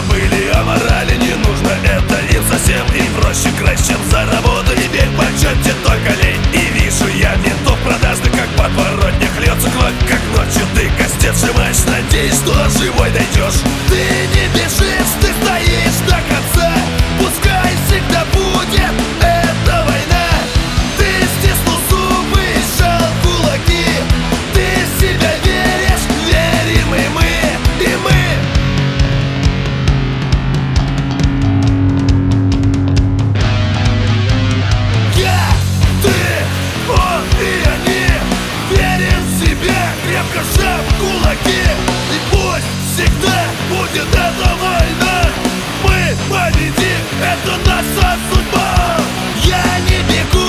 забыли о морали, не нужно это им совсем. И проще красть, чем за работу, и бег почете только лень. И вижу я ментов продажных, как подворотня льется кровь, как ночью ты костец сжимаешь, надеясь, что живой дойдешь. Ты не бежишь, ты стоишь до конца, пускай всегда будет эта война. Ты стиснул зубы и сжал кулаки, ты в себя веришь, верим и мы, и мы. Я, ты, он и они верим в себя, крепко сжав кулаки. И пусть всегда будет эта война, мы победим, это наша судьба. Я не бегу,